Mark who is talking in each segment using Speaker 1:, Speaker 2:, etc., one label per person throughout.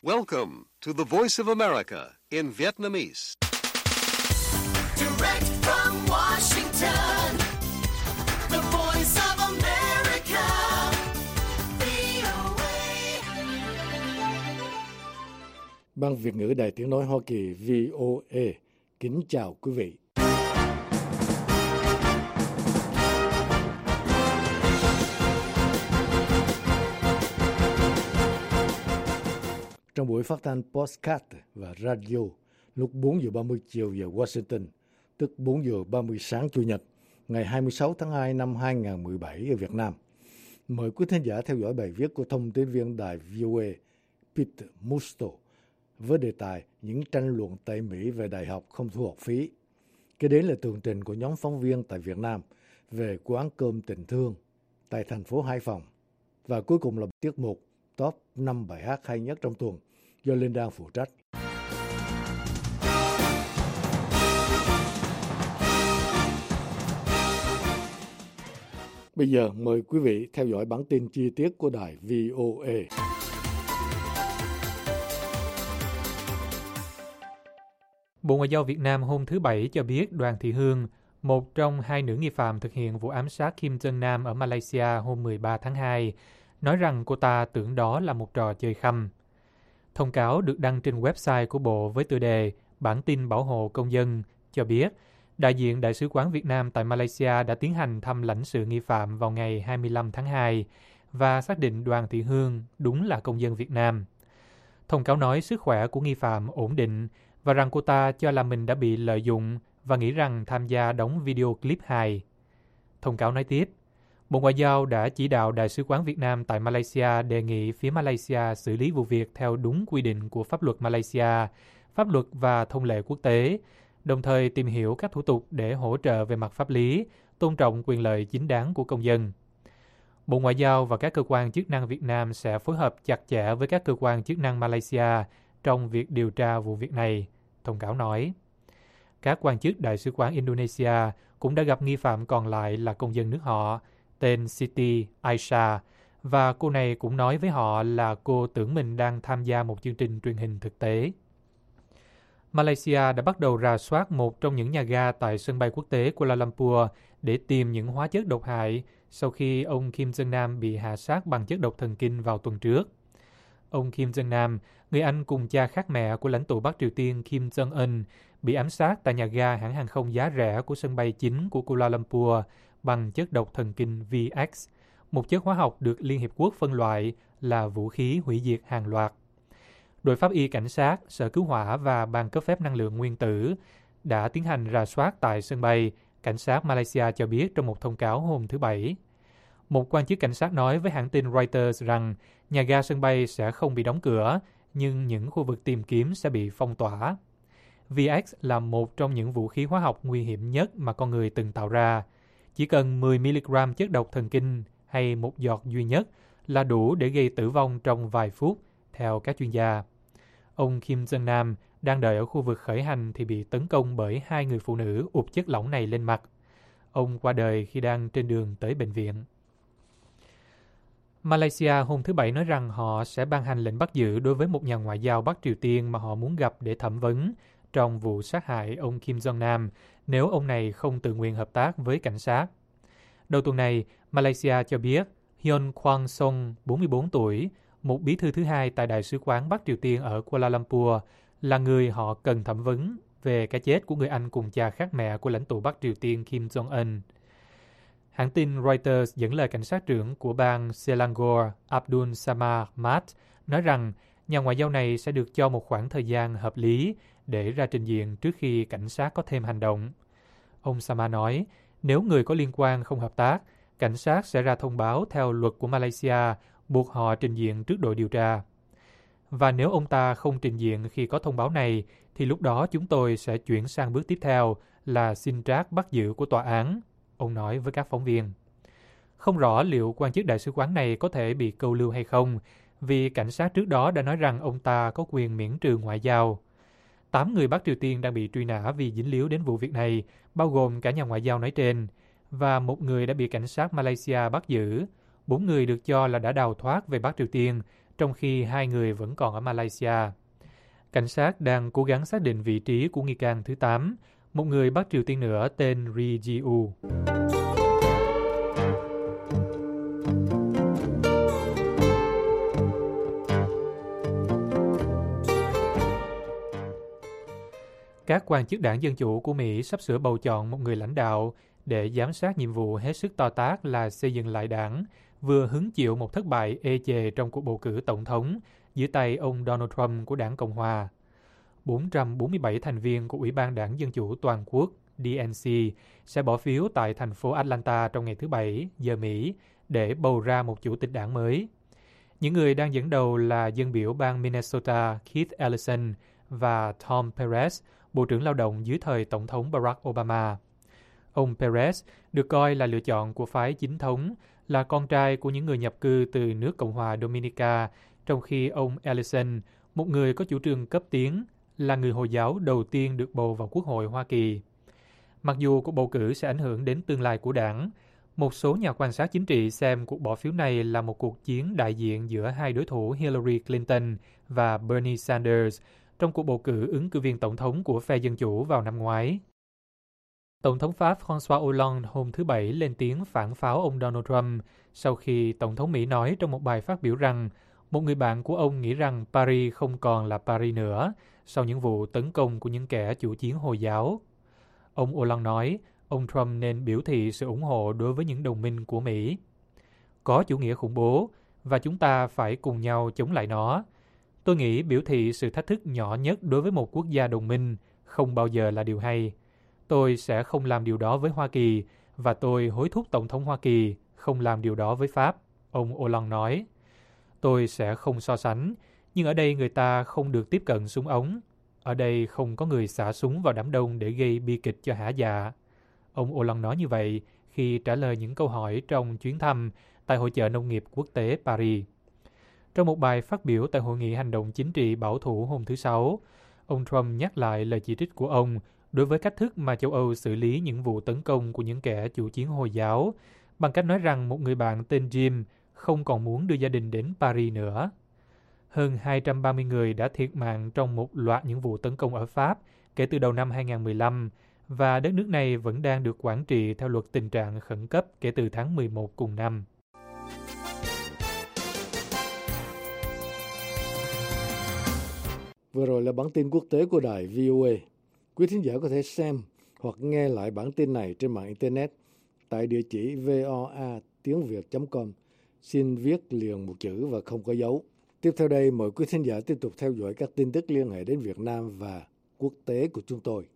Speaker 1: Welcome to the Voice of America in Vietnamese.
Speaker 2: Direct from Washington, the Voice of America, VOA.
Speaker 3: Ban Việt ngữ Đài Tiếng nói Hoa Kỳ VOA kính chào quý vị. Trong buổi phát thanh podcast và radio lúc 4 giờ 30 chiều giờ Washington, tức 4 giờ 30 sáng Chủ nhật, ngày 26 tháng 2 năm 2017 ở Việt Nam. Mời quý thính giả theo dõi bài viết của thông tin viên đài VOA Peter Musto với đề tài những tranh luận tại Mỹ về đại học không thu học phí. Kế đến là tường trình của nhóm phóng viên tại Việt Nam về quán cơm tình thương tại thành phố Hải Phòng. Và cuối cùng là tiết mục Top 5 bài hát hay nhất trong tuần do Linh Đan phụ trách. Bây giờ mời quý vị theo dõi bản tin chi tiết của đài VOA.
Speaker 4: Bộ Ngoại giao Việt Nam hôm thứ Bảy cho biết Đoàn Thị Hương, một trong hai nữ nghi phạm thực hiện vụ ám sát Kim Jong Nam ở Malaysia hôm 13 tháng 2, nói rằng cô ta tưởng đó là một trò chơi khăm. Thông cáo được đăng trên website của Bộ với tựa đề Bản tin bảo hộ công dân cho biết đại diện Đại sứ quán Việt Nam tại Malaysia đã tiến hành thăm lãnh sự nghi phạm vào ngày 25 tháng 2 và xác định Đoàn Thị Hương đúng là công dân Việt Nam. Thông cáo nói sức khỏe của nghi phạm ổn định và rằng cô ta cho là mình đã bị lợi dụng và nghĩ rằng tham gia đóng video clip hài. Thông cáo nói tiếp, Bộ Ngoại giao đã chỉ đạo Đại sứ quán Việt Nam tại Malaysia đề nghị phía Malaysia xử lý vụ việc theo đúng quy định của pháp luật Malaysia, pháp luật và thông lệ quốc tế, đồng thời tìm hiểu các thủ tục để hỗ trợ về mặt pháp lý, tôn trọng quyền lợi chính đáng của công dân. Bộ Ngoại giao và các cơ quan chức năng Việt Nam sẽ phối hợp chặt chẽ với các cơ quan chức năng Malaysia trong việc điều tra vụ việc này, thông cáo nói. Các quan chức Đại sứ quán Indonesia cũng đã gặp nghi phạm còn lại là công dân nước họ, tên Siti Aisyah, và cô này cũng nói với họ là cô tưởng mình đang tham gia một chương trình truyền hình thực tế. Malaysia đã bắt đầu rà soát một trong những nhà ga tại sân bay quốc tế Kuala Lumpur để tìm những hóa chất độc hại sau khi ông Kim Jong Nam bị hạ sát bằng chất độc thần kinh vào tuần trước. Ông Kim Jong Nam, người anh cùng cha khác mẹ của lãnh tụ Bắc Triều Tiên Kim Jong Un, bị ám sát tại nhà ga hãng hàng không giá rẻ của sân bay chính của Kuala Lumpur bằng chất độc thần kinh VX, một chất hóa học được Liên Hiệp Quốc phân loại là vũ khí hủy diệt hàng loạt. Đội pháp y cảnh sát, sở cứu hỏa và ban cấp phép năng lượng nguyên tử đã tiến hành rà soát tại sân bay, cảnh sát Malaysia cho biết trong một thông cáo hôm thứ Bảy. Một quan chức cảnh sát nói với hãng tin Reuters rằng nhà ga sân bay sẽ không bị đóng cửa, nhưng những khu vực tìm kiếm sẽ bị phong tỏa. VX là một trong những vũ khí hóa học nguy hiểm nhất mà con người từng tạo ra. Chỉ cần 10 mg chất độc thần kinh hay một giọt duy nhất là đủ để gây tử vong trong vài phút, theo các chuyên gia. Ông Kim Jong Nam đang đợi ở khu vực khởi hành thì bị tấn công bởi hai người phụ nữ ụp chất lỏng này lên mặt. Ông qua đời khi đang trên đường tới bệnh viện. Malaysia hôm thứ Bảy nói rằng họ sẽ ban hành lệnh bắt giữ đối với một nhà ngoại giao Bắc Triều Tiên mà họ muốn gặp để thẩm vấn trong vụ sát hại ông Kim Jong Nam nếu ông này không tự nguyện hợp tác với cảnh sát. Đầu tuần này, Malaysia cho biết Hyun Kwang Song, 44 tuổi, một bí thư thứ hai tại Đại sứ quán Bắc Triều Tiên ở Kuala Lumpur, là người họ cần thẩm vấn về cái chết của người anh cùng cha khác mẹ của lãnh tụ Bắc Triều Tiên Kim Jong-un. Hãng tin Reuters dẫn lời cảnh sát trưởng của bang Selangor Abdul Samad Mat nói rằng nhà ngoại giao này sẽ được cho một khoảng thời gian hợp lý để ra trình diện trước khi cảnh sát có thêm hành động. Ông Sama nói, nếu người có liên quan không hợp tác, cảnh sát sẽ ra thông báo theo luật của Malaysia buộc họ trình diện trước đội điều tra. Và nếu ông ta không trình diện khi có thông báo này, thì lúc đó chúng tôi sẽ chuyển sang bước tiếp theo là xin trác bắt giữ của tòa án, ông nói với các phóng viên. Không rõ liệu quan chức đại sứ quán này có thể bị câu lưu hay không, vì cảnh sát trước đó đã nói rằng ông ta có quyền miễn trừ ngoại giao. 8 người Bắc Triều Tiên đang bị truy nã vì dính líu đến vụ việc này, bao gồm cả nhà ngoại giao nói trên, và một người đã bị cảnh sát Malaysia bắt giữ. 4 người được cho là đã đào thoát về Bắc Triều Tiên, trong khi 2 người vẫn còn ở Malaysia. Cảnh sát đang cố gắng xác định vị trí của nghi can thứ 8, một người Bắc Triều Tiên nữa tên Ri Ji-u. Các quan chức đảng Dân Chủ của Mỹ sắp sửa bầu chọn một người lãnh đạo để giám sát nhiệm vụ hết sức to tát là xây dựng lại đảng, vừa hứng chịu một thất bại ê chề trong cuộc bầu cử tổng thống dưới tay ông Donald Trump của đảng Cộng hòa. 447 thành viên của Ủy ban Đảng Dân Chủ Toàn quốc DNC sẽ bỏ phiếu tại thành phố Atlanta trong ngày thứ Bảy giờ Mỹ để bầu ra một chủ tịch đảng mới. Những người đang dẫn đầu là dân biểu bang Minnesota Keith Ellison và Tom Perez, Bộ trưởng Lao động dưới thời Tổng thống Barack Obama. Ông Perez được coi là lựa chọn của phái chính thống, là con trai của những người nhập cư từ nước Cộng hòa Dominica, trong khi ông Ellison, một người có chủ trương cấp tiến, là người Hồi giáo đầu tiên được bầu vào Quốc hội Hoa Kỳ. Mặc dù cuộc bầu cử sẽ ảnh hưởng đến tương lai của đảng, một số nhà quan sát chính trị xem cuộc bỏ phiếu này là một cuộc chiến đại diện giữa hai đối thủ Hillary Clinton và Bernie Sanders trong cuộc bầu cử ứng cử viên tổng thống của phe Dân Chủ vào năm ngoái. Tổng thống Pháp François Hollande hôm thứ Bảy lên tiếng phản pháo ông Donald Trump sau khi Tổng thống Mỹ nói trong một bài phát biểu rằng một người bạn của ông nghĩ rằng Paris không còn là Paris nữa sau những vụ tấn công của những kẻ chủ chiến Hồi giáo. Ông Hollande nói ông Trump nên biểu thị sự ủng hộ đối với những đồng minh của Mỹ. Có chủ nghĩa khủng bố và chúng ta phải cùng nhau chống lại nó. Tôi nghĩ biểu thị sự thách thức nhỏ nhất đối với một quốc gia đồng minh không bao giờ là điều hay. Tôi sẽ không làm điều đó với Hoa Kỳ và tôi hối thúc Tổng thống Hoa Kỳ không làm điều đó với Pháp, ông Hollande nói. Tôi sẽ không so sánh, nhưng ở đây người ta không được tiếp cận súng ống. Ở đây không có người xả súng vào đám đông để gây bi kịch cho hả dạ. Ông Hollande nói như vậy khi trả lời những câu hỏi trong chuyến thăm tại Hội chợ Nông nghiệp Quốc tế Paris. Trong một bài phát biểu tại Hội nghị Hành động Chính trị Bảo thủ hôm thứ Sáu, ông Trump nhắc lại lời chỉ trích của ông đối với cách thức mà châu Âu xử lý những vụ tấn công của những kẻ chủ chiến Hồi giáo, bằng cách nói rằng một người bạn tên Jim không còn muốn đưa gia đình đến Paris nữa. Hơn 230 người đã thiệt mạng trong một loạt những vụ tấn công ở Pháp kể từ đầu năm 2015, và đất nước này vẫn đang được quản trị theo luật tình trạng khẩn cấp kể từ tháng 11 cùng năm.
Speaker 3: Vừa rồi là bản tin quốc tế của đài VOA. Quý thính giả có thể xem hoặc nghe lại bản tin này trên mạng Internet tại địa chỉ voa.tiếng.việt.com. Xin viết liền một chữ và không có dấu. Tiếp theo đây, mời quý thính giả tiếp tục theo dõi các tin tức liên hệ đến Việt Nam và quốc tế của chúng tôi.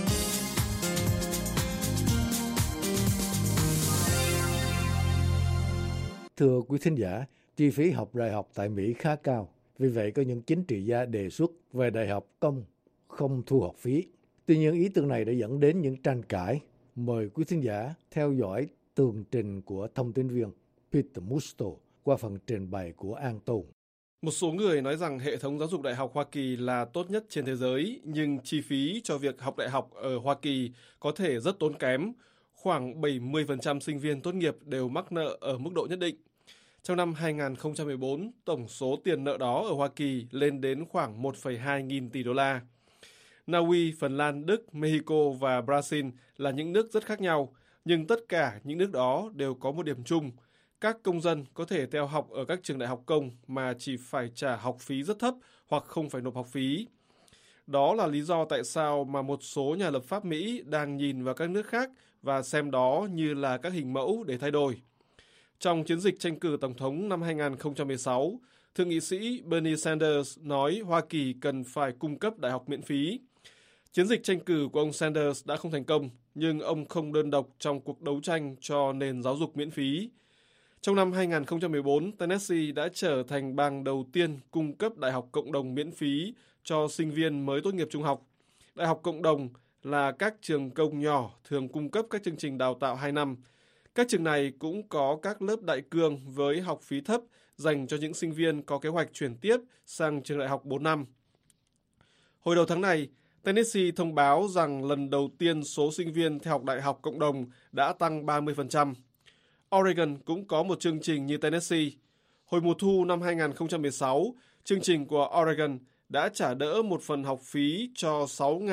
Speaker 3: Thưa quý thính giả, chi phí học đại học tại Mỹ khá cao. Vì vậy, có những chính trị gia đề xuất về đại học công không thu học phí. Tuy nhiên, ý tưởng này đã dẫn đến những tranh cãi. Mời quý thính giả theo dõi tường trình của thông tin viên Peter Musto qua phần trình bày của An Tùng.
Speaker 5: Một số người nói rằng hệ thống giáo dục đại học Hoa Kỳ là tốt nhất trên thế giới, nhưng chi phí cho việc học đại học ở Hoa Kỳ có thể rất tốn kém. Khoảng 70% sinh viên tốt nghiệp đều mắc nợ ở mức độ nhất định. Trong năm 2014, tổng số tiền nợ đó ở Hoa Kỳ lên đến khoảng 1,2 nghìn tỷ đô la. Na Uy, Phần Lan, Đức, Mexico và Brazil là những nước rất khác nhau, nhưng tất cả những nước đó đều có một điểm chung. Các công dân có thể theo học ở các trường đại học công mà chỉ phải trả học phí rất thấp hoặc không phải nộp học phí. Đó là lý do tại sao mà một số nhà lập pháp Mỹ đang nhìn vào các nước khác và xem đó như là các hình mẫu để thay đổi. Trong chiến dịch tranh cử tổng thống năm 2016, Thượng nghị sĩ Bernie Sanders nói Hoa Kỳ cần phải cung cấp đại học miễn phí. Chiến dịch tranh cử của ông Sanders đã không thành công, nhưng ông không đơn độc trong cuộc đấu tranh cho nền giáo dục miễn phí. Trong năm 2014, Tennessee đã trở thành bang đầu tiên cung cấp đại học cộng đồng miễn phí cho sinh viên mới tốt nghiệp trung học. Đại học cộng đồng là các trường công nhỏ thường cung cấp các chương trình đào tạo 2 năm. Các trường này cũng có các lớp đại cương với học phí thấp dành cho những sinh viên có kế hoạch chuyển tiếp sang trường đại học 4 năm. Hồi đầu tháng này, Tennessee thông báo rằng lần đầu tiên số sinh viên theo học đại học cộng đồng đã tăng 30%. Oregon cũng có một chương trình như Tennessee. Hồi mùa thu năm 2016, chương trình của Oregon đã trả đỡ một phần học phí cho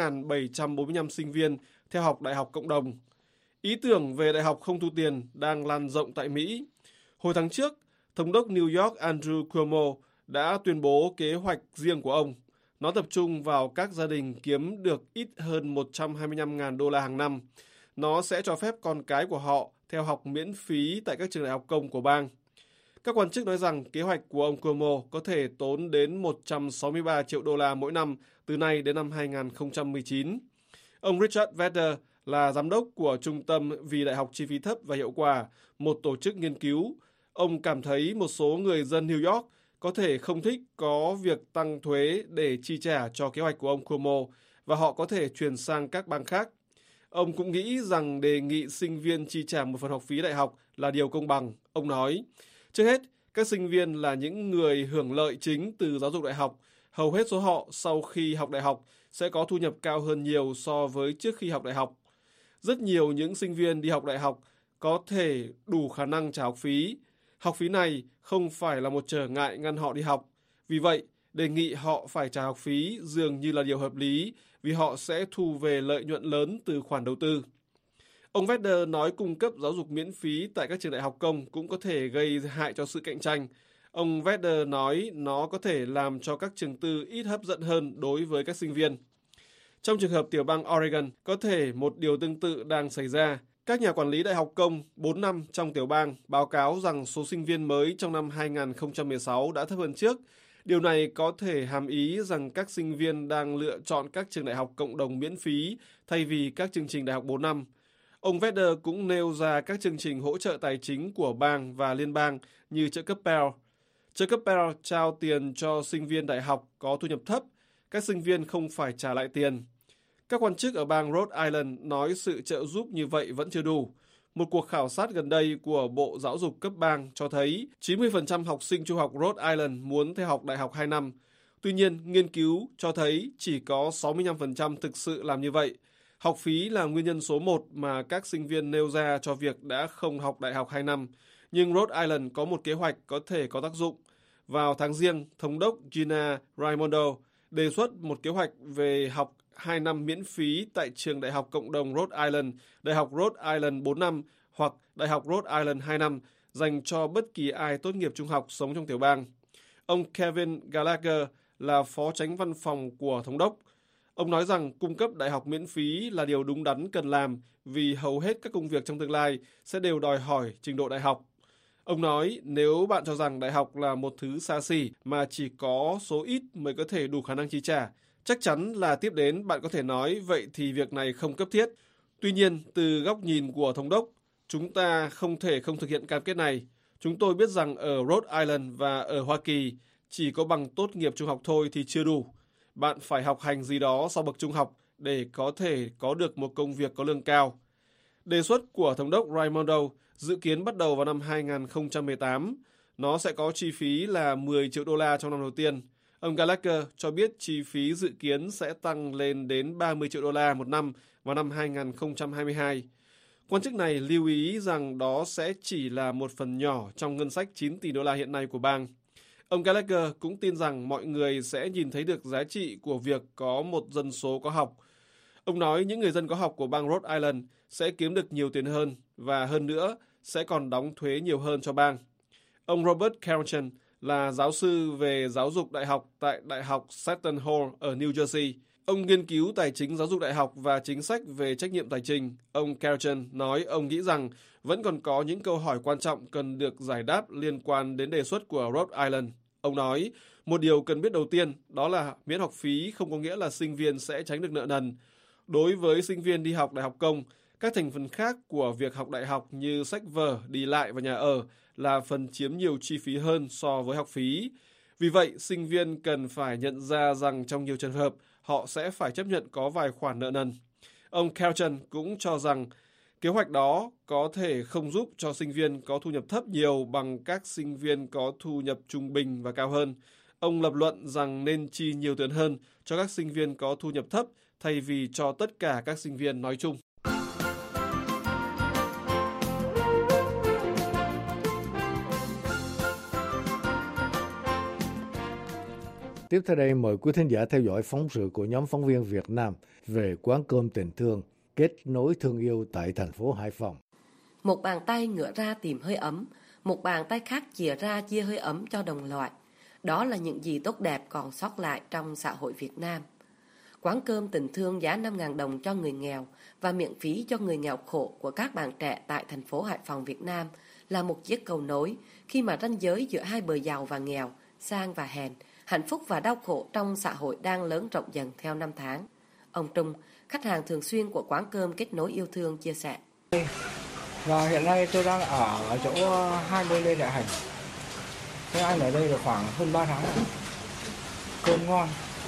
Speaker 5: 6.745 sinh viên theo học đại học cộng đồng. Ý tưởng về đại học không thu tiền đang lan rộng tại Mỹ. Hồi tháng trước, Thống đốc New York Andrew Cuomo đã tuyên bố kế hoạch riêng của ông. Nó tập trung vào các gia đình kiếm được ít hơn 125.000 đô la hàng năm. Nó sẽ cho phép con cái của họ theo học miễn phí tại các trường đại học công của bang. Các quan chức nói rằng kế hoạch của ông Cuomo có thể tốn đến 163 triệu đô la mỗi năm từ nay đến năm 2019. Ông Richard Vedder là giám đốc của Trung tâm vì Đại học Chi phí thấp và hiệu quả, một tổ chức nghiên cứu. Ông cảm thấy một số người dân New York có thể không thích có việc tăng thuế để chi trả cho kế hoạch của ông Cuomo và họ có thể chuyển sang các bang khác. Ông cũng nghĩ rằng đề nghị sinh viên chi trả một phần học phí đại học là điều công bằng. Ông nói, trước hết, các sinh viên là những người hưởng lợi chính từ giáo dục đại học. Hầu hết số họ sau khi học đại học sẽ có thu nhập cao hơn nhiều so với trước khi học đại học. Rất nhiều những sinh viên đi học đại học có thể đủ khả năng trả học phí. Học phí này không phải là một trở ngại ngăn họ đi học. Vì vậy, đề nghị họ phải trả học phí dường như là điều hợp lý vì họ sẽ thu về lợi nhuận lớn từ khoản đầu tư. Ông Vedder nói cung cấp giáo dục miễn phí tại các trường đại học công cũng có thể gây hại cho sự cạnh tranh. Ông Vedder nói nó có thể làm cho các trường tư ít hấp dẫn hơn đối với các sinh viên. Trong trường hợp tiểu bang Oregon, có thể một điều tương tự đang xảy ra. Các nhà quản lý đại học công 4 năm trong tiểu bang báo cáo rằng số sinh viên mới trong năm 2016 đã thấp hơn trước. Điều này có thể hàm ý rằng các sinh viên đang lựa chọn các trường đại học cộng đồng miễn phí thay vì các chương trình đại học 4 năm. Ông Vedder cũng nêu ra các chương trình hỗ trợ tài chính của bang và liên bang như trợ cấp Pell. Trợ cấp Pell trao tiền cho sinh viên đại học có thu nhập thấp. Các sinh viên không phải trả lại tiền. Các quan chức ở bang Rhode Island nói sự trợ giúp như vậy vẫn chưa đủ. Một cuộc khảo sát gần đây của Bộ Giáo dục cấp bang cho thấy 90% học sinh trung học Rhode Island muốn theo học đại học 2 năm. Tuy nhiên, nghiên cứu cho thấy chỉ có 65% thực sự làm như vậy. Học phí là nguyên nhân số 1 mà các sinh viên nêu ra cho việc đã không học đại học 2 năm. Nhưng Rhode Island có một kế hoạch có thể có tác dụng. Vào tháng Giêng, Thống đốc Gina Raimondo đề xuất một kế hoạch về học 2 năm miễn phí tại trường Đại học Cộng đồng Rhode Island, Đại học Rhode Island 4 năm hoặc Đại học Rhode Island 2 năm dành cho bất kỳ ai tốt nghiệp trung học sống trong tiểu bang. Ông Kevin Gallagher là phó chánh văn phòng của Thống đốc. Ông nói rằng cung cấp đại học miễn phí là điều đúng đắn cần làm vì hầu hết các công việc trong tương lai sẽ đều đòi hỏi trình độ đại học. Ông nói nếu bạn cho rằng đại học là một thứ xa xỉ mà chỉ có số ít mới có thể đủ khả năng chi trả, chắc chắn là tiếp đến bạn có thể nói vậy thì việc này không cấp thiết. Tuy nhiên, từ góc nhìn của Thống đốc, chúng ta không thể không thực hiện cam kết này. Chúng tôi biết rằng ở Rhode Island và ở Hoa Kỳ, chỉ có bằng tốt nghiệp trung học thôi thì chưa đủ. Bạn phải học hành gì đó sau bậc trung học để có thể có được một công việc có lương cao. Đề xuất của Thống đốc Raimondo dự kiến bắt đầu vào năm 2018. Nó sẽ có chi phí là 10 triệu đô la trong năm đầu tiên. Ông Gallagher cho biết chi phí dự kiến sẽ tăng lên đến 30 triệu đô la một năm vào năm 2022. Quan chức này lưu ý rằng đó sẽ chỉ là một phần nhỏ trong ngân sách 9 tỷ đô la hiện nay của bang. Ông Gallagher cũng tin rằng mọi người sẽ nhìn thấy được giá trị của việc có một dân số có học. Ông nói những người dân có học của bang Rhode Island sẽ kiếm được nhiều tiền hơn và hơn nữa sẽ còn đóng thuế nhiều hơn cho bang. Ông Robert Carrington là giáo sư về giáo dục đại học tại Đại học Seton Hall ở New Jersey. Ông nghiên cứu tài chính giáo dục đại học và chính sách về trách nhiệm tài chính. Ông Carrington nói ông nghĩ rằng vẫn còn có những câu hỏi quan trọng cần được giải đáp liên quan đến đề xuất của Rhode Island. Ông nói, một điều cần biết đầu tiên đó là miễn học phí không có nghĩa là sinh viên sẽ tránh được nợ nần. Đối với sinh viên đi học đại học công, các thành phần khác của việc học đại học như sách vở, đi lại và nhà ở là phần chiếm nhiều chi phí hơn so với học phí. Vì vậy, sinh viên cần phải nhận ra rằng trong nhiều trường hợp, họ sẽ phải chấp nhận có vài khoản nợ nần. Ông Carrington cũng cho rằng kế hoạch đó có thể không giúp cho sinh viên có thu nhập thấp nhiều bằng các sinh viên có thu nhập trung bình và cao hơn. Ông lập luận rằng nên chi nhiều tiền hơn cho các sinh viên có thu nhập thấp thay vì cho tất cả các sinh viên nói chung.
Speaker 3: Tiếp theo đây mời quý thính giả theo dõi phóng sự của nhóm phóng viên Việt Nam về quán cơm tình thương kết nối thương yêu tại thành phố Hải Phòng.
Speaker 6: Một bàn tay ngửa ra tìm hơi ấm, một bàn tay khác chìa ra chia hơi ấm cho đồng loại. Đó là những gì tốt đẹp còn sót lại trong xã hội Việt Nam. Quán cơm tình thương giá 5.000 đồng cho người nghèo và miễn phí cho người nghèo khổ của các bạn trẻ tại thành phố Hải Phòng, Việt Nam là một chiếc cầu nối khi mà ranh giới giữa hai bờ giàu và nghèo, sang và hèn, hạnh phúc và đau khổ trong xã hội đang lớn rộng dần theo năm tháng. Ông Trung, khách hàng thường xuyên của quán cơm kết nối yêu thương chia sẻ.
Speaker 7: Và hiện nay tôi đang ở chỗ 20 Lê Đại Hành. Thế anh ở đây được khoảng hơn 3 tháng. Cơm ngon,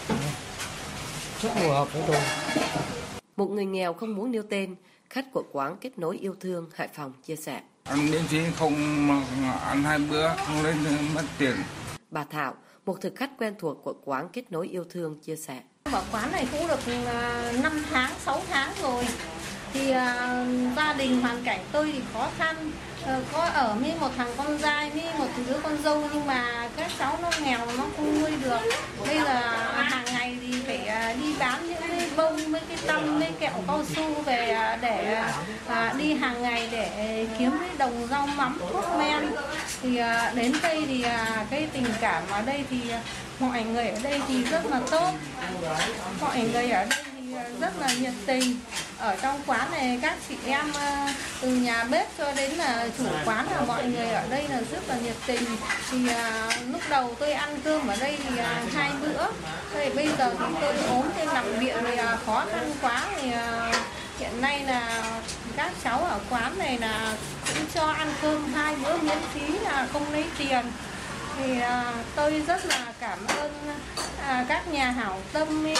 Speaker 7: rất phù hợp với tôi.
Speaker 6: Một người nghèo không muốn nêu tên, khách của quán kết nối yêu thương Hải Phòng chia sẻ.
Speaker 8: Ăn miễn phí không ăn 2 bữa, không lên mất tiền.
Speaker 6: Bà Thảo, một thực khách quen thuộc của quán kết nối yêu thương chia sẻ.
Speaker 9: Mở quán này cũng được 5 tháng, 6 tháng rồi. Thì gia đình hoàn cảnh tôi thì khó khăn, có ở với một thằng con trai với một đứa con dâu, nhưng mà các cháu nó nghèo nó không nuôi được. Bây giờ hàng ngày thì phải đi bán những cái bông với cái tăm với kẹo cao su về để đi hàng ngày để kiếm cái đồng rau mắm thuốc men. Thì đến đây thì cái tình cảm ở đây thì mọi người ở đây thì rất là tốt, mọi người ở đây thì rất là nhiệt tình. Ở trong quán này các chị em từ nhà bếp cho đến là chủ quán là mọi người ở đây là rất là nhiệt tình. Thì lúc đầu tôi ăn cơm ở đây thì 2 bữa, thì bây giờ thì tôi ốm trên nằm viện thì khó khăn quá, thì hiện nay là các cháu ở quán này là cũng cho ăn cơm 2 bữa miễn phí là không lấy tiền. Thì tôi rất là cảm ơn các nhà hảo tâm với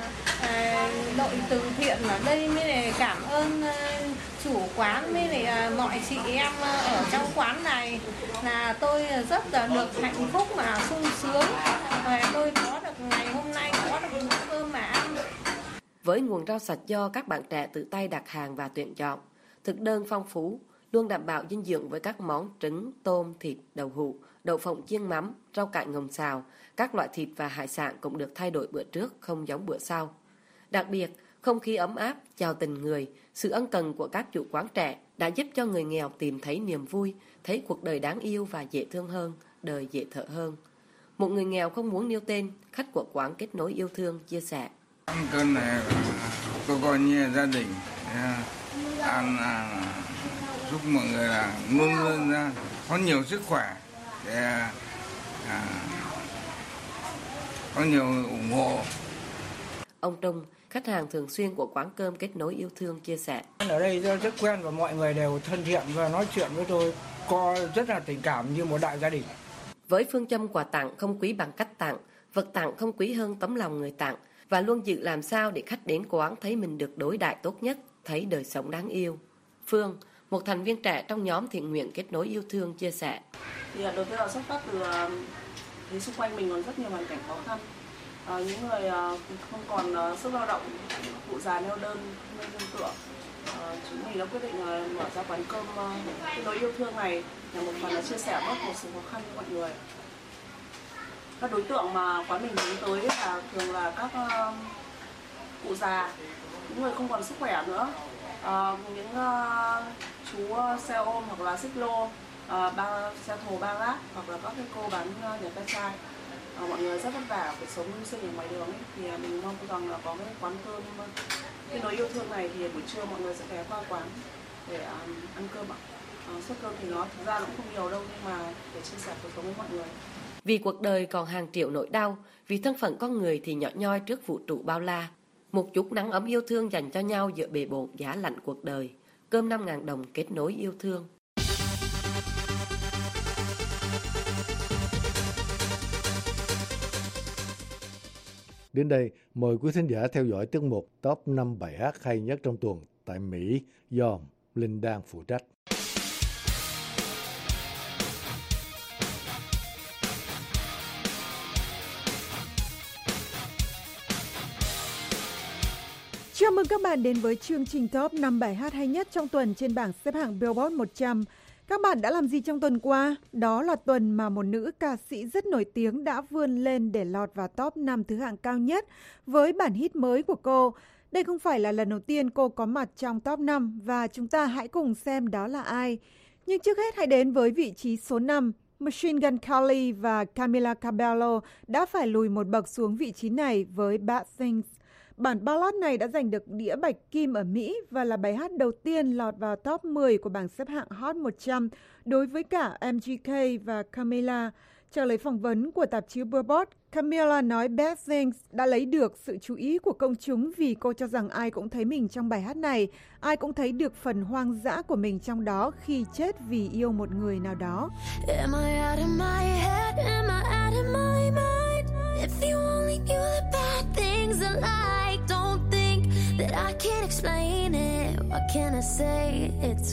Speaker 9: đội từ thiện ở đây, mới để cảm ơn chủ quán với lại mọi chị em ở trong quán này, là tôi rất là được hạnh phúc mà sung sướng, và tôi có được ngày hôm nay có được bữa cơm mà ăn.
Speaker 6: Với nguồn rau sạch do các bạn trẻ tự tay đặt hàng và tuyển chọn, thực đơn phong phú, luôn đảm bảo dinh dưỡng với các món trứng, tôm, thịt, đậu hũ, đậu phộng chiên mắm, rau cải ngồng xào, các loại thịt và hải sản cũng được thay đổi bữa trước, không giống bữa sau. Đặc biệt, không khí ấm áp, chào tình người, sự ân cần của các chủ quán trẻ đã giúp cho người nghèo tìm thấy niềm vui, thấy cuộc đời đáng yêu và dễ thương hơn, đời dễ thở hơn. Một người nghèo không muốn nêu tên, khách của quán kết nối yêu thương chia sẻ.
Speaker 8: Ăn cơm này tôi coi như gia đình, ăn giúp mọi người là luôn luôn ra có nhiều sức khỏe để có nhiều ủng hộ.
Speaker 6: Ông Trung, khách hàng thường xuyên của quán cơm kết nối yêu thương chia sẻ.
Speaker 7: Ở đây rất quen và mọi người đều thân thiện và nói chuyện với tôi có rất là tình cảm như một đại gia đình.
Speaker 6: Với phương châm quà tặng không quý bằng cách tặng, vật tặng không quý hơn tấm lòng người tặng, và luôn dự làm sao để khách đến quán thấy mình được đối đãi tốt nhất, thấy đời sống đáng yêu. Phương, một thành viên trẻ trong nhóm thiện nguyện kết nối yêu thương chia sẻ.
Speaker 10: Thì đối với họ xuất phát từ thì xung quanh mình còn rất nhiều hoàn cảnh khó khăn. Những người không còn sức lao động, cụ già neo đơn, nuôi nương tựa. Chúng mình đã quyết định mở ra quán cơm kết nối yêu thương này là một phần là chia sẻ bớt một số khó khăn với mọi người. Các đối tượng mà quán mình hướng tới là thường là các cụ già, những người không còn sức khỏe nữa, những chú xe ôm hoặc là xích lô, xe thồ ba gác, hoặc là các cái cô bán nhà ve chai. Mọi người rất vất vả phải sống mưu sinh ở ngoài đường ấy, thì mình mong rằng là có cái quán cơm kết nối yêu thương này thì buổi trưa mọi người sẽ ghé qua quán để ăn cơm ạ. Suất cơm thì nó thực ra cũng không nhiều đâu, nhưng mà để chia sẻ cuộc sống với mọi người.
Speaker 6: Vì cuộc đời còn hàng triệu nỗi đau, vì thân phận con người thì nhỏ nhoi trước vũ trụ bao la. Một chút nắng ấm yêu thương dành cho nhau giữa bề bộn giá lạnh cuộc đời. Cơm 5.000 đồng kết nối yêu thương.
Speaker 3: Đến đây, mời quý thính giả theo dõi tiết mục Top 5 bài hát hay nhất trong tuần tại Mỹ do Linh Đan phụ trách.
Speaker 11: Chào mừng các bạn đến với chương trình Top 5 bài hát hay nhất trong tuần trên bảng xếp hạng Billboard 100. Các bạn đã làm gì trong tuần qua? Đó là tuần mà một nữ ca sĩ rất nổi tiếng đã vươn lên để lọt vào top 5 thứ hạng cao nhất với bản hit mới của cô. Đây không phải là lần đầu tiên cô có mặt trong top 5 và chúng ta hãy cùng xem đó là ai. Nhưng trước hết hãy đến với vị trí số 5. Machine Gun Kelly và Camila Cabello đã phải lùi một bậc xuống vị trí này với Bad Things. Bản ballad này đã giành được đĩa bạch kim ở Mỹ và là bài hát đầu tiên lọt vào top 10 của bảng xếp hạng Hot 100 đối với cả MGK và Camila. Trả lời phỏng vấn của tạp chí Billboard, Camila nói Bad Things đã lấy được sự chú ý của công chúng vì cô cho rằng ai cũng thấy mình trong bài hát này, ai cũng thấy được phần hoang dã của mình trong đó khi chết vì yêu một người nào đó.
Speaker 2: Am I out of my head? Am I out of my mind? If you only knew the bad things I like, don't think that I can't explain it. What can I say? It's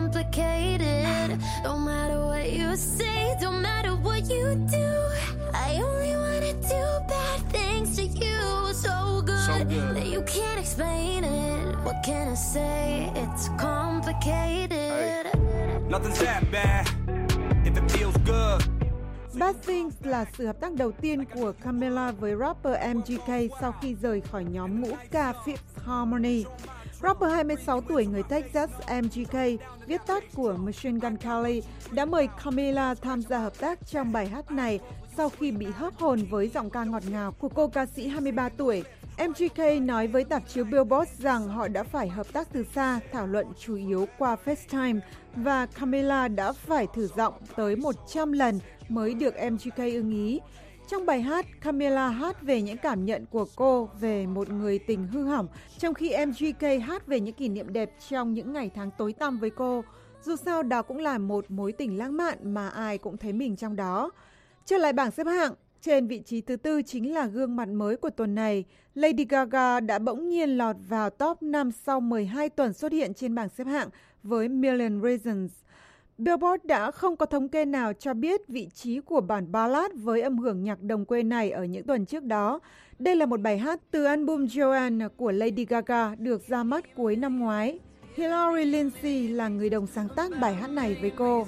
Speaker 2: complicated. Don't matter what you say, don't matter what you do. I only wanna do bad things to you, so good that you can't explain it. What can I say? It's complicated.
Speaker 12: Nothing's that bad if it feels good.
Speaker 11: Bad Things là sự hợp tác đầu tiên của Camila với rapper MGK sau khi rời khỏi nhóm ngũ ca Fifth Harmony. Rapper 26 tuổi người Texas MGK, viết tắt của Machine Gun Kelly, đã mời Camila tham gia hợp tác trong bài hát này sau khi bị hớp hồn với giọng ca ngọt ngào của cô ca sĩ 23 tuổi. MGK nói với tạp chí Billboard rằng họ đã phải hợp tác từ xa, thảo luận chủ yếu qua FaceTime và Camila đã phải thử giọng tới 100 lần mới được MGK ưng ý. Trong bài hát, Camila hát về những cảm nhận của cô về một người tình hư hỏng, trong khi MGK hát về những kỷ niệm đẹp trong những ngày tháng tối tăm với cô. Dù sao đó cũng là một mối tình lãng mạn mà ai cũng thấy mình trong đó. Trở lại bảng xếp hạng, trên vị trí thứ tư chính là gương mặt mới của tuần này. Lady Gaga đã bỗng nhiên lọt vào top 5 sau 12 tuần xuất hiện trên bảng xếp hạng với Million Reasons. Billboard đã không có thống kê nào cho biết vị trí của bản ballad với âm hưởng nhạc đồng quê này ở những tuần trước đó. Đây là một bài hát từ album Joanne của Lady Gaga được ra mắt cuối năm ngoái. Hilary Lindsey là người đồng sáng tác bài hát này với cô.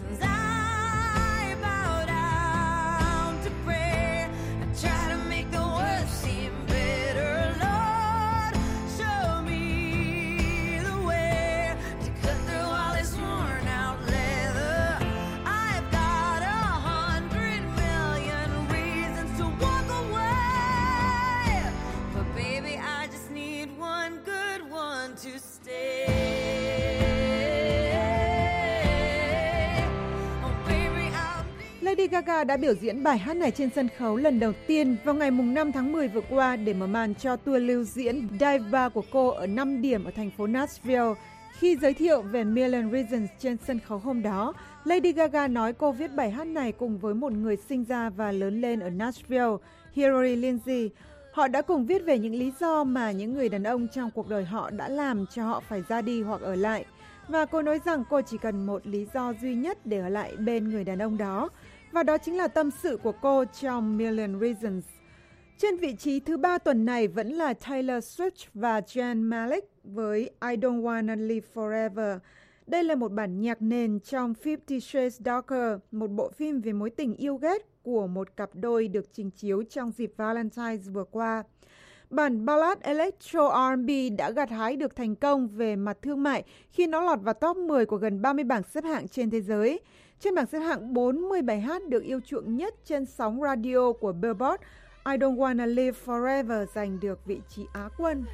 Speaker 11: Lady Gaga đã biểu diễn bài hát này trên sân khấu lần đầu tiên vào ngày 5 tháng 10 vừa qua để mở màn cho tour lưu diễn Dive Bar của cô ở 5 điểm ở thành phố Nashville. Khi giới thiệu về Million Reasons trên sân khấu hôm đó, Lady Gaga nói cô viết bài hát này cùng với một người sinh ra và lớn lên ở Nashville, Hilary Lindsey. Họ đã cùng viết về những lý do mà những người đàn ông trong cuộc đời họ đã làm cho họ phải ra đi hoặc ở lại. Và cô nói rằng cô chỉ cần một lý do duy nhất để ở lại bên người đàn ông đó. Và đó chính là tâm sự của cô trong Million Reasons. Trên vị trí thứ 3 tuần này vẫn là Taylor Swift và Zayn Malik với I Don't Wanna Live Forever. Đây là một bản nhạc nền trong 50 Shades Darker, một bộ phim về mối tình yêu ghét của một cặp đôi được trình chiếu trong dịp Valentine's vừa qua. Bản ballad Electro R&B đã gặt hái được thành công về mặt thương mại khi nó lọt vào top 10 của gần 30 bảng xếp hạng trên thế giới. Trên bảng xếp hạng 40 bài hát được yêu chuộng nhất trên sóng radio của Billboard, I Don't Wanna Live Forever giành được vị trí Á quân.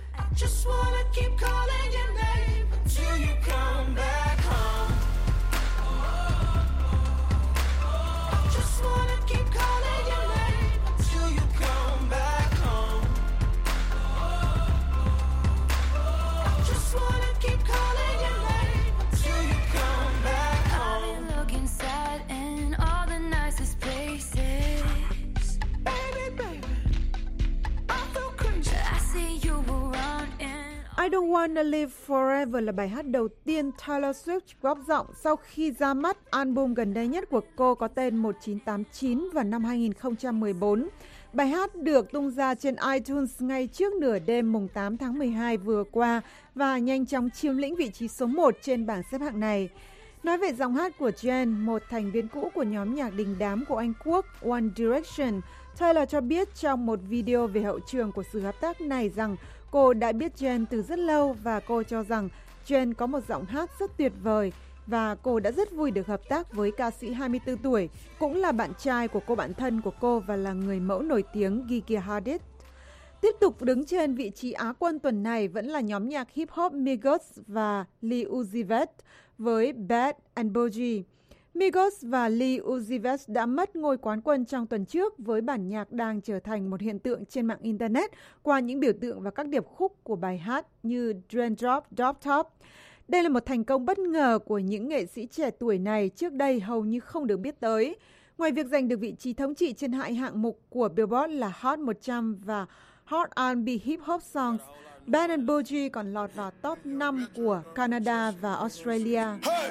Speaker 11: I Don't Wanna Live Forever là bài hát đầu tiên Taylor Swift góp giọng sau khi ra mắt album gần đây nhất của cô có tên 1989 vào năm 2014. Bài hát được tung ra trên iTunes ngay trước nửa đêm mùng 8 tháng 12 vừa qua và nhanh chóng chiếm lĩnh vị trí số 1 trên bảng xếp hạng này. Nói về giọng hát của Jen, một thành viên cũ của nhóm nhạc đình đám của Anh Quốc One Direction, Taylor cho biết trong một video về hậu trường của sự hợp tác này rằng cô đã biết Jen từ rất lâu và cô cho rằng Jen có một giọng hát rất tuyệt vời và cô đã rất vui được hợp tác với ca sĩ 24 tuổi, cũng là bạn trai của cô bạn thân của cô và là người mẫu nổi tiếng Gigi Hadid. Tiếp tục đứng trên vị trí Á quân tuần này vẫn là nhóm nhạc hip-hop Migos và Lil Uzi Vert với Bad and Bougie. Migos và Lil Uzi Vert đã mất ngôi quán quân trong tuần trước với bản nhạc đang trở thành một hiện tượng trên mạng Internet qua những biểu tượng và các điệp khúc của bài hát như Raindrop, Drop Top. Đây là một thành công bất ngờ của những nghệ sĩ trẻ tuổi này trước đây hầu như không được biết tới. Ngoài việc giành được vị trí thống trị trên hai hạng mục của Billboard là Hot 100 và Hot R&B Hip Hop Songs, Bad and Bougie còn lọt vào top 5 của Canada và Australia.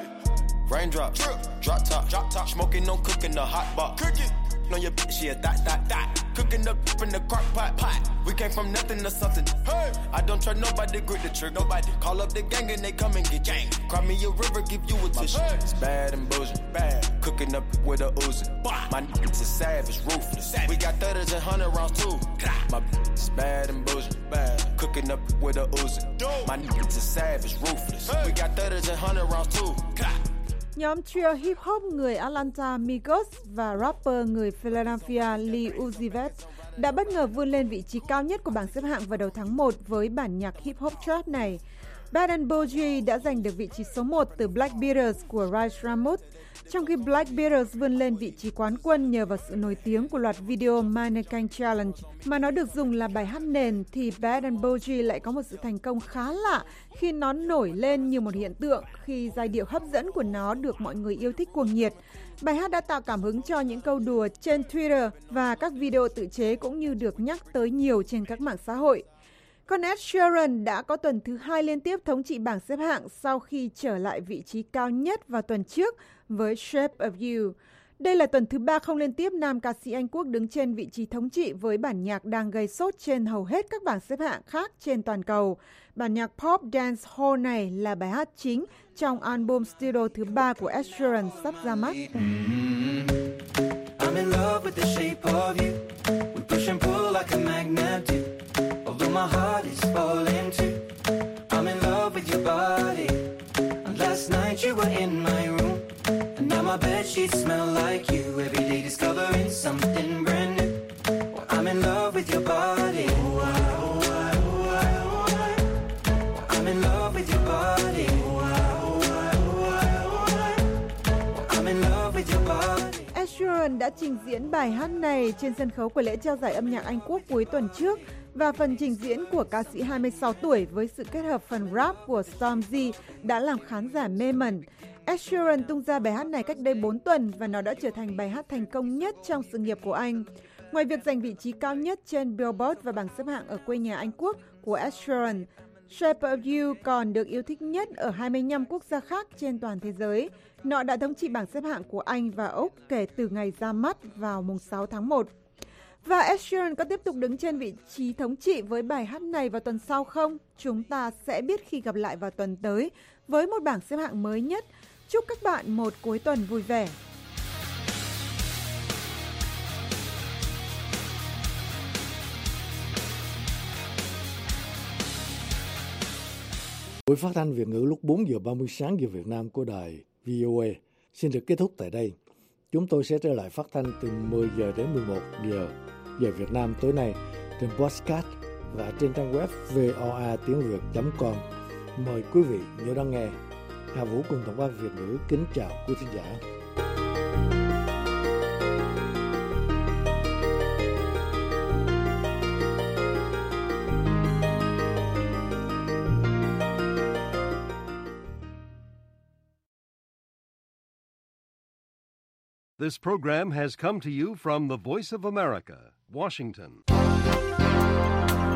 Speaker 13: Raindrop, drop top, smoking, no cooking the hot pot. On your bitch, yeah, that. Cooking up in the crock pot. We came from nothing to something. I don't trust nobody, grip the trigger. Nobody call up the gang and they come and get gang. Cry me a river, give you a tissue. It's bad and bullshit. Bad. Cooking up with a Uzi. My niggas is savage, ruthless. We got 30s and 100 rounds too. My bitch is bad and bullshit. Bad. Cooking up with a Uzi. My niggas is savage, ruthless. We got 30s and 100 rounds too.
Speaker 11: Nhóm trio hip-hop người Atlanta Migos và rapper người Philadelphia Lil Uzi Vert đã bất ngờ vươn lên vị trí cao nhất của bảng xếp hạng vào đầu tháng 1 với bản nhạc hip-hop chart này. Bad and Bougie đã giành được vị trí số 1 từ Black Beatles của Ray Ramos, trong khi Black Beatles vươn lên vị trí quán quân nhờ vào sự nổi tiếng của loạt video Mannequin Challenge mà nó được dùng là bài hát nền, thì Bad and Bougie lại có một sự thành công khá lạ khi nó nổi lên như một hiện tượng khi giai điệu hấp dẫn của nó được mọi người yêu thích cuồng nhiệt. Bài hát đã tạo cảm hứng cho những câu đùa trên Twitter và các video tự chế cũng như được nhắc tới nhiều trên các mạng xã hội. Còn Ed Sheeran đã có tuần thứ 2 liên tiếp thống trị bảng xếp hạng sau khi trở lại vị trí cao nhất vào tuần trước với Shape of You. Đây là tuần thứ 3 không liên tiếp nam ca sĩ Anh Quốc đứng trên vị trí thống trị với bản nhạc đang gây sốt trên hầu hết các bảng xếp hạng khác trên toàn cầu. Bản nhạc pop dance hall này là bài hát chính trong album studio thứ 3 của Ed Sheeran sắp ra mắt. I'm in love with the shape of you. We push and pull like a magnet do. Although my heart is falling too. I'm in love with your body. And last night you were in my room. And now my bedsheets smell like you. Every day discovering something brand new. Well, I'm in love with your body. I'm in love with your body. I'm in love with your body. Ed Sheeran đã trình diễn bài hát này trên sân khấu của lễ trao giải âm nhạc Anh Quốc cuối tuần trước, và phần trình diễn của ca sĩ 26 tuổi với sự kết hợp phần rap của Stormzy đã làm khán giả mê mẩn. Ed Sheeran tung ra bài hát này cách đây 4 tuần và nó đã trở thành bài hát thành công nhất trong sự nghiệp của anh. Ngoài việc giành vị trí cao nhất trên Billboard và bảng xếp hạng ở quê nhà Anh Quốc của Ed Sheeran, Shape of You còn được yêu thích nhất ở 25 quốc gia khác trên toàn thế giới. Nó đã thống trị bảng xếp hạng của Anh và Úc kể từ ngày ra mắt vào mùng 6 tháng 1. Và Ed Sheeran có tiếp tục đứng trên vị trí thống trị với bài hát này vào tuần sau không? Chúng ta sẽ biết khi gặp lại vào tuần tới với một bảng xếp hạng mới nhất. Chúc các bạn một cuối tuần vui vẻ.
Speaker 3: Buổi phát thanh Việt ngữ lúc 4 giờ 30 sáng giờ Việt Nam của đài VOA xin được kết thúc tại đây. Chúng tôi sẽ trở lại phát thanh từ 10 giờ đến 11 giờ Việt Nam tối nay trên podcast và trên trang web voa.tiếng.việt.com. Mời quý vị nhớ đón nghe. Hà Vũ cùng tổng quan Việt ngữ kính chào quý khán giả.
Speaker 1: This program has come to you from the Voice of America, Washington.